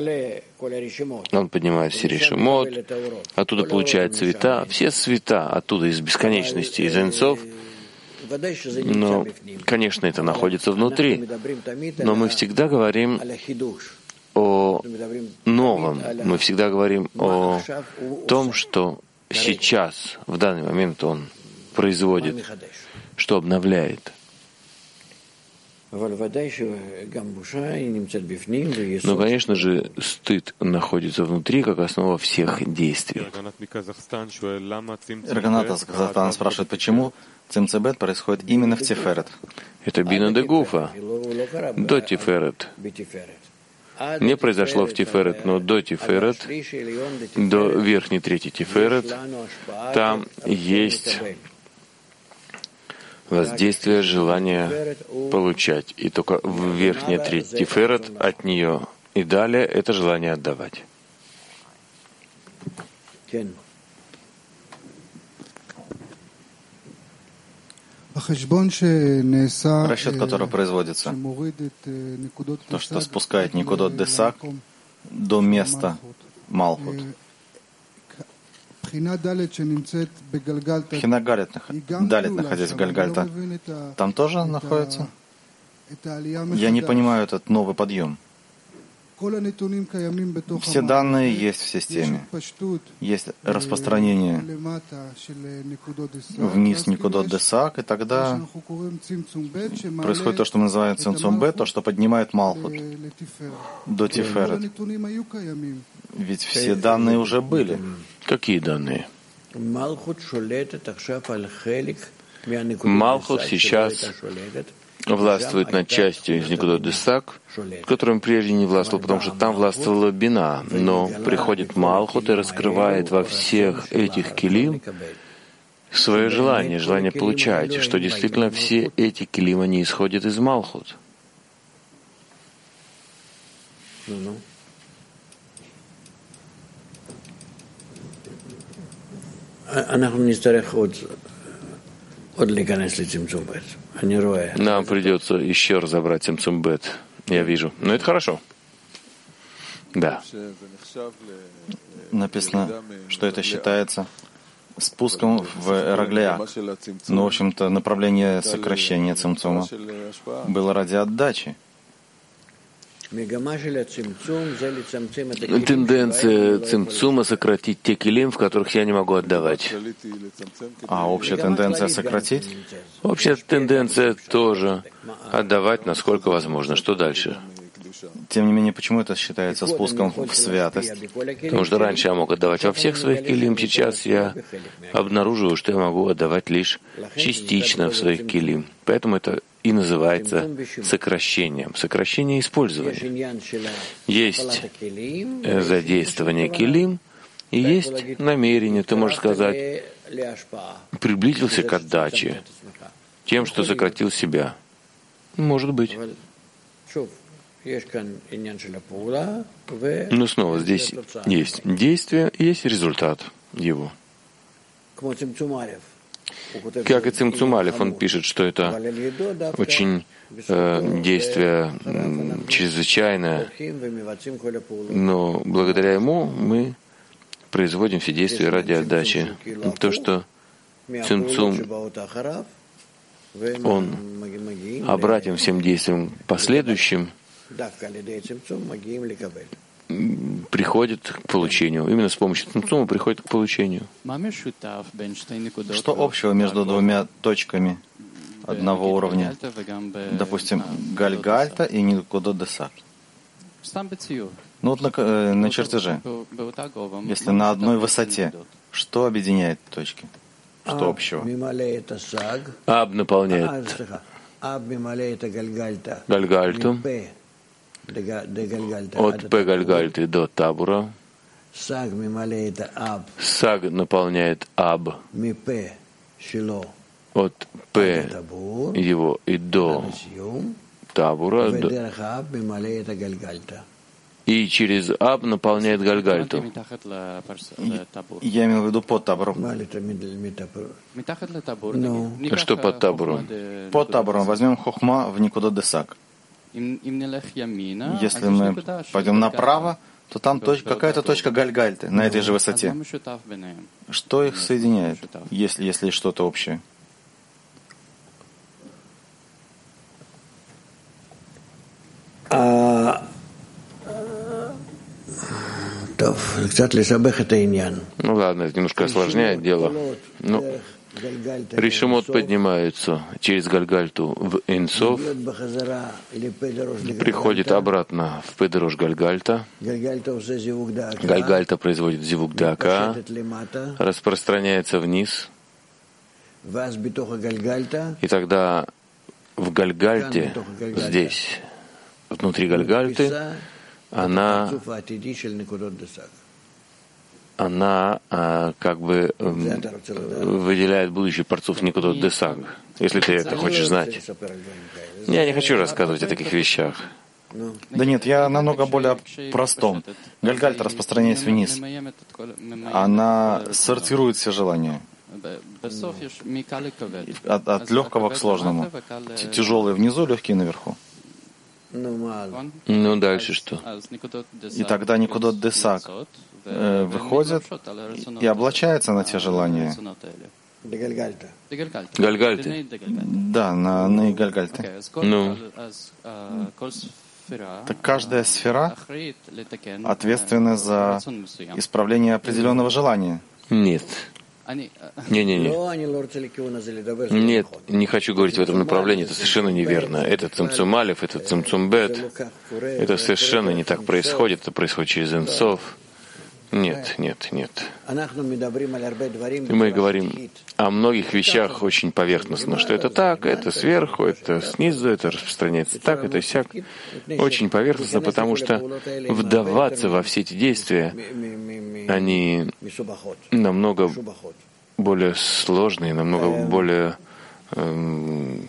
Он поднимает все решимот, оттуда получает цвета, все цвета оттуда из бесконечности, из энцов. Но, конечно, это находится внутри. Но мы всегда говорим о новом. Мы всегда говорим о том, что сейчас, в данный момент он производит, что обновляет. Но, конечно же, стыд находится внутри, как основа всех действий. Ирганат из Казахстана спрашивает, почему цимцебет происходит именно в Тиферет? Это бина де гуфа, до Тиферет. Не произошло в Тиферет, но до Тиферет, до верхней трети Тиферет, там есть воздействие, желание получать. И только в верхней трети Тиферет от нее и далее это желание отдавать. Расчет, который производится, то, что спускает Никудот Десак до места Малхут. Пхина Далит, находясь в Гальгальта, там тоже находится? Я не понимаю этот новый подъем. Все данные есть в системе. Есть распространение вниз Никудот Десак, и тогда происходит то, что мы называем Цимцум Б, то, что поднимает Малхут до Тиферет. Ведь все данные уже были. Какие данные? Малхут сейчас властвует над частью из Никудот Десак, которым прежде не властвовал, потому что там властвовала бина. Но приходит Малхут и раскрывает во всех этих килим свое желание, желание получать, что действительно все эти килим, они исходят из Малхут. Нам придется еще разобрать Цимцум Бет, я вижу. Но это хорошо. Да. Написано, что это считается спуском в Эраглея. Но, в общем-то, направление сокращения Цимцума было ради отдачи. Тенденция цимцума сократить те килим, в которых я не могу отдавать. А общая тенденция сократить? Общая тенденция тоже отдавать, насколько возможно. Что дальше? Тем не менее, почему это считается спуском в святость? Потому что раньше я мог отдавать во всех своих килим, сейчас я обнаруживаю, что я могу отдавать лишь частично в своих килим. Поэтому это и называется сокращением. Сокращение использования. Есть задействование килим и есть намерение. Ты можешь сказать, приблизился к отдаче тем, что сократил себя. Может быть. Но снова здесь есть действие, есть результат его. Как и Цимцум Алеф, он пишет, что это очень э, действие э, чрезвычайное, но благодаря ему мы производим все действия ради отдачи. То, что Цимцум, он обратен всем действиям последующим, приходит к получению. Именно с помощью Цимцума приходит к получению. Что общего между двумя точками одного уровня? Допустим, Гальгальта и Никудот Десак. Ну вот на, на чертеже. Если на одной высоте, что объединяет точки? Что общего? Аб наполняет Гальгальту. От П Гальгальты до Табура. Саг наполняет Аб от П его и до Табура, и через Аб наполняет Гальгальту. Я имел в виду под Табуром. Что под Табуром? Под Табуром возьмем Хохма в Никудот Десак. Если мы пойдем направо, то там точ- какая-то точка Гальгальты на этой же высоте. Что их соединяет, если, если что-то общее? Ну ладно, это немножко осложняет дело. Ну, Ришимот поднимаются через Гальгальту в Эйн-Соф, приходит обратно в Педрош Гальгальта. Гальгальта производит зивук дака, распространяется вниз. И тогда в Гальгальте, здесь, внутри Гальгальты, она, она а, как бы м, выделяет будущий парцуф Никудот Десаг, если ты это хочешь знать. Я не хочу рассказывать о таких вещах. Да нет, я намного более простом. Гальгальта, распространяясь вниз, она сортирует все желания. От, от легкого к сложному. Тяжелые внизу, легкие наверху. Ну, дальше что? И тогда Никудот Десаг э, выходит и облачается на те желания. Гальгальты. Да, на, на Гальгальте. Ну. Так каждая сфера ответственна за исправление определенного желания. Нет. Не-не-не. Нет, не хочу говорить в этом направлении, это совершенно неверно. Это Цимцум Алеф, это Цимцум Бет. Это совершенно не так происходит, это происходит через Эйн-Соф. Нет, нет, нет. И мы говорим о многих вещах очень поверхностно, что это так, это сверху, это снизу, это распространяется так, это сяк. Очень поверхностно, потому что вдаваться во все эти действия, они намного более сложные, намного более эм,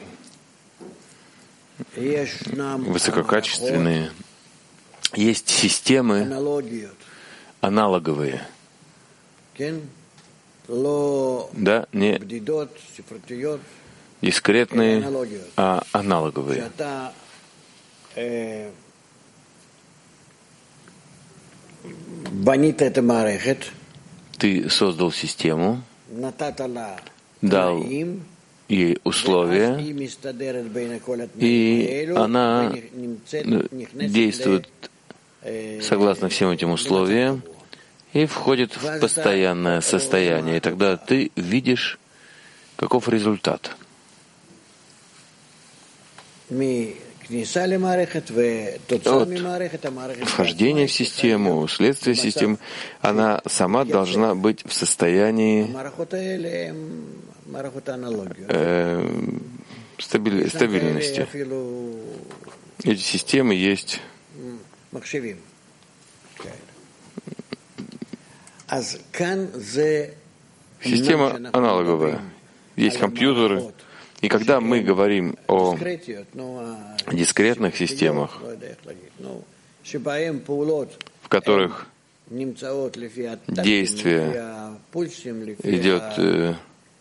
высококачественные. Есть системы аналоговые. Да, не дискретные, а аналоговые. Ты создал систему, дал ей условия, и она действует согласно всем этим условиям и входит в постоянное состояние. И тогда ты видишь, каков результат. От вхождения в систему, следствие системы, она сама должна быть в состоянии э, стабиль, стабильности. Эти системы есть. Система аналоговая. Есть компьютеры. И когда мы говорим о дискретных системах, в которых действие идет э,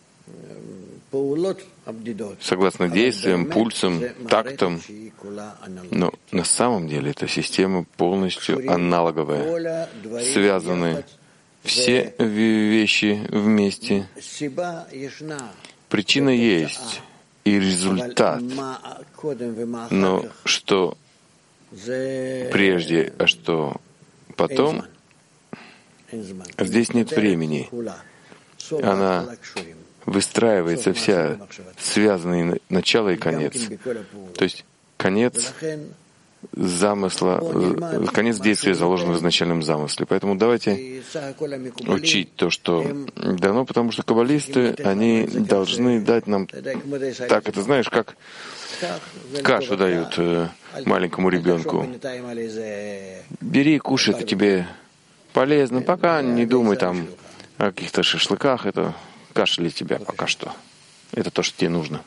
согласно действиям, пульсам, тактам, но на самом деле эта система полностью аналоговая. Связаны все вещи вместе. Причина есть и результат. Но что прежде, а что потом, здесь нет времени. Она выстраивается вся, связанный начало и конец. То есть конец замысла, конец действия заложен в изначальном замысле. Поэтому давайте учить то, что дано, потому что каббалисты, они должны дать нам, так это знаешь, как кашу дают маленькому ребенку. Бери, кушай, это тебе полезно, пока не думай там о каких-то шашлыках, это каша для тебя пока что. Это то, что тебе нужно.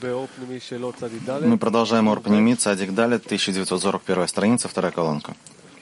Мы продолжаем Ор Пними, Цадик Далет, тысяча девятьсот сорок первая страница, вторая колонка.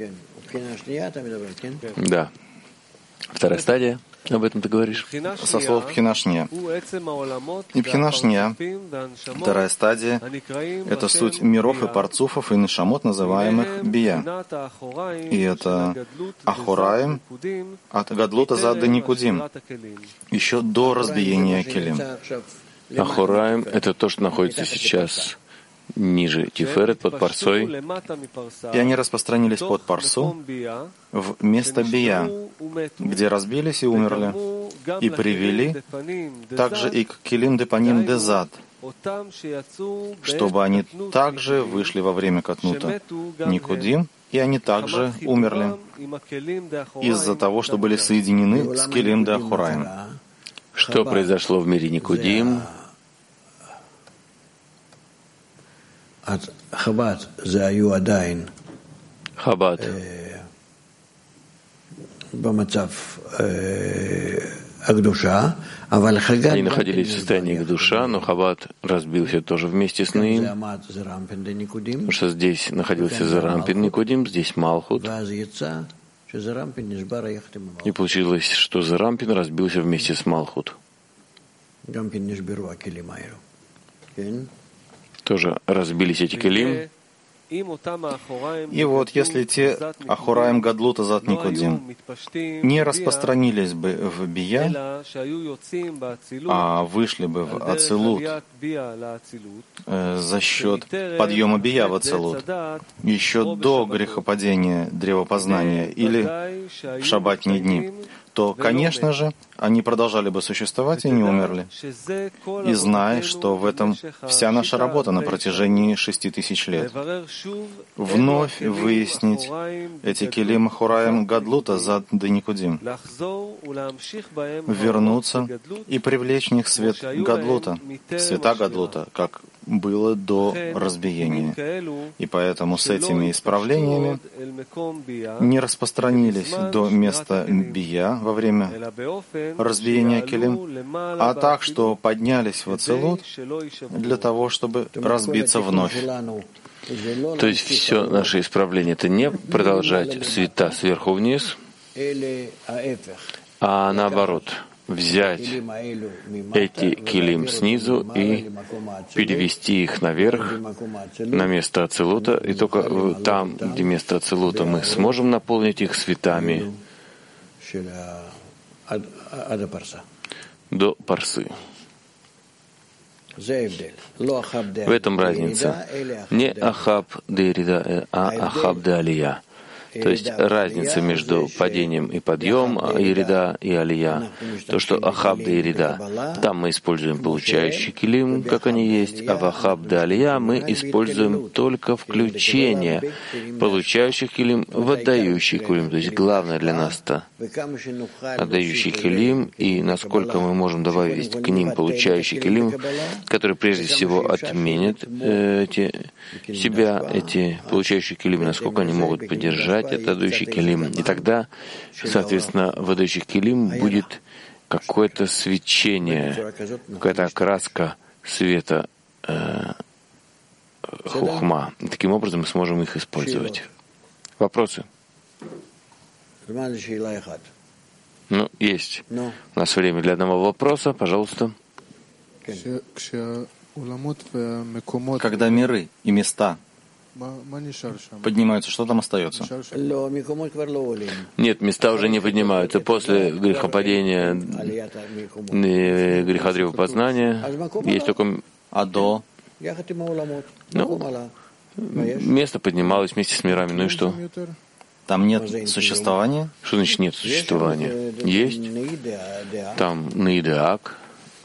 Да. Вторая стадия. Об этом ты говоришь? Со слов Пхинашния. И Пхинашния, вторая стадия, это суть миров и парцуфов и нешамот, называемых бия. И это Ахураим от Гадлута за Никудим, еще до разбиения келим. Ахураим — это то, что находится сейчас ниже Тиферет, под Парсой. И они распространились под Парсу в место Бия, где разбились и умерли, и привели также и к Килим Депаним Дезад, чтобы они также вышли во время Катнута Никудим, и они также умерли из-за того, что были соединены с Килим де Ахураим. Что произошло в мире Никудим? Хаббат они находились в состоянии Гдуша, но Хаббат разбился тоже вместе с Наим, потому что здесь находился Зарампин Никудим, здесь Малхут. И получилось, что Зарампин разбился вместе с Малхут. Тоже разбились эти келим. И вот если те Ахураим Гадлута Зат Никудим не распространились бы в Бия, а вышли бы в Ацилут э, за счет подъема Бия в Ацилут, еще до грехопадения древопознания или в шаббатные дни, то, конечно же, они продолжали бы существовать и не умерли. И зная, что в этом вся наша работа на протяжении шести тысяч лет. Вновь выяснить эти Килим Ахураим Гадлута Зад Никудим. Вернуться и привлечь в них свет Гадлута, света Гадлута, как было до разбиения. И поэтому с этими исправлениями не распространились до места Бия во время разбиения Келим, а так, что поднялись в Ацилут для того, чтобы разбиться вновь. То есть все наше исправление — это не продолжать света сверху вниз, а наоборот, взять эти килим снизу и перевести их наверх, на место Ацилута, и только там, где место Ацилута, мы сможем наполнить их светами до Парсы. В этом разница. Не Ахаб де Ирида, а Ахаб де Алия. То есть разница между падением и подъем, Ирида и Алия. То, что Ахаб де Ирида, там мы используем получающий килим, как они есть, а в Ахаб де Алия мы используем только включение получающих килим в отдающий килим. То есть главное для нас-то отдающий килим, и насколько мы можем добавить к ним получающий килим, который прежде всего отменит э, эти, себя, эти получающие килим, насколько они могут поддержать это отдающий килим. И тогда, соответственно, в отдающих килим будет какое-то свечение, какая-то окраска света э, хухма. И таким образом мы сможем их использовать. Вопросы? Ну, есть. У нас время для одного вопроса. Пожалуйста. Когда миры и места поднимаются, что там остается? Нет, места уже не поднимаются. После грехопадения и греходревопознания есть только... А до? Ну, место поднималось вместе с мирами. Ну и что? Там нет существования? Что значит нет существования? Есть. Там Наидеак.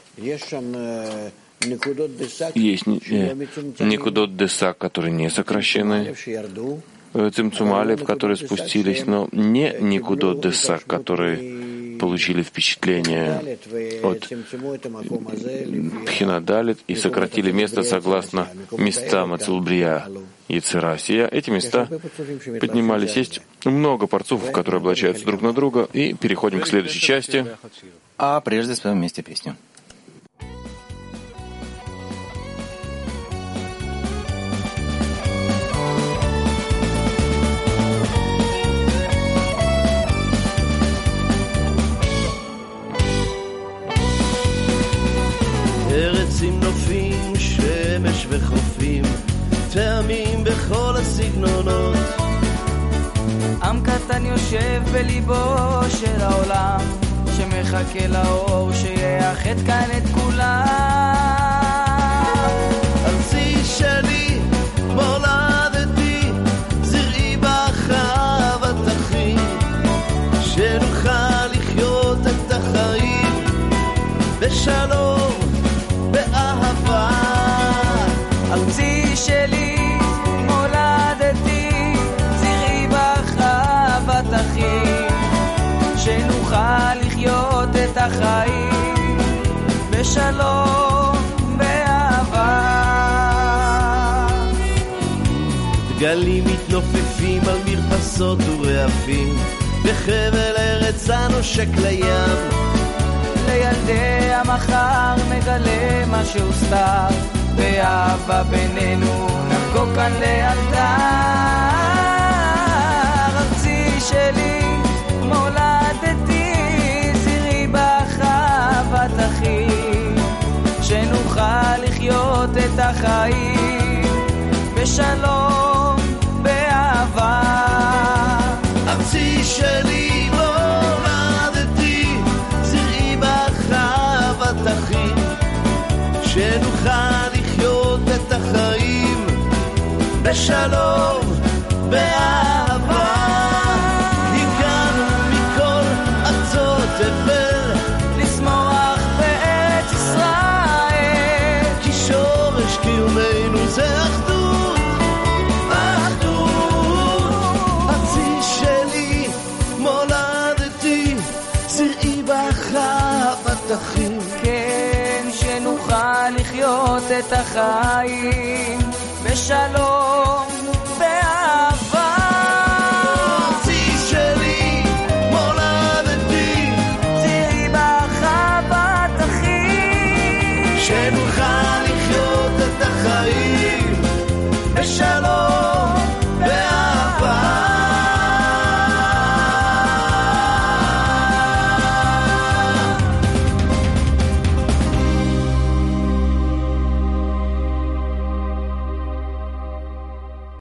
Есть Никудот Десак, которые не сокращены, Цимцумалев, которые спустились, но не Никудот Десак, которые получили впечатление от Пхинадалит и сократили место согласно местам Ацилбрия и Цирасия. Эти места поднимались. Есть много парцуфов, которые облачаются друг на друга, и переходим к следующей части. А прежде споем вместе песню. ארצים נופים, שמש וחופים, טעמים בכל הסגנונות. עם קטן יושב בליבו של העולם, שמחכה לאור שיאחד כאן את כולם. ארצי שלי בשלום, באהבה. ארצי שלי, מולדתי, זרעי בחוות אחים, שנוכל לחיות את החיים בשלום, באהבה. דגלים מתנופפים על מרפסות ורעפים, בחבל ארץ הנושק לים. לילדי המחר נגלה מה שהוסתר, באהבה בינינו נחגוג כאן לאלתר. ארצי שלי, מולדתי, זרעי בחוות אחים, שנוכל לחיות את החיים בשלום, באהבה. ארצי שלי, מולדתי, זרעי בחוות אחים, שנוכל לחיות את החיים בשלום, באהבה. הגענו מכל ארצות תבל, לשמוח בארץ ישראל, כי שורש קיומנו זה אחדות, אחדות. ארצי שלי, מולדתי, זרעי בחוות אחים, כן, שנוכל לחיות את החיים בשלום,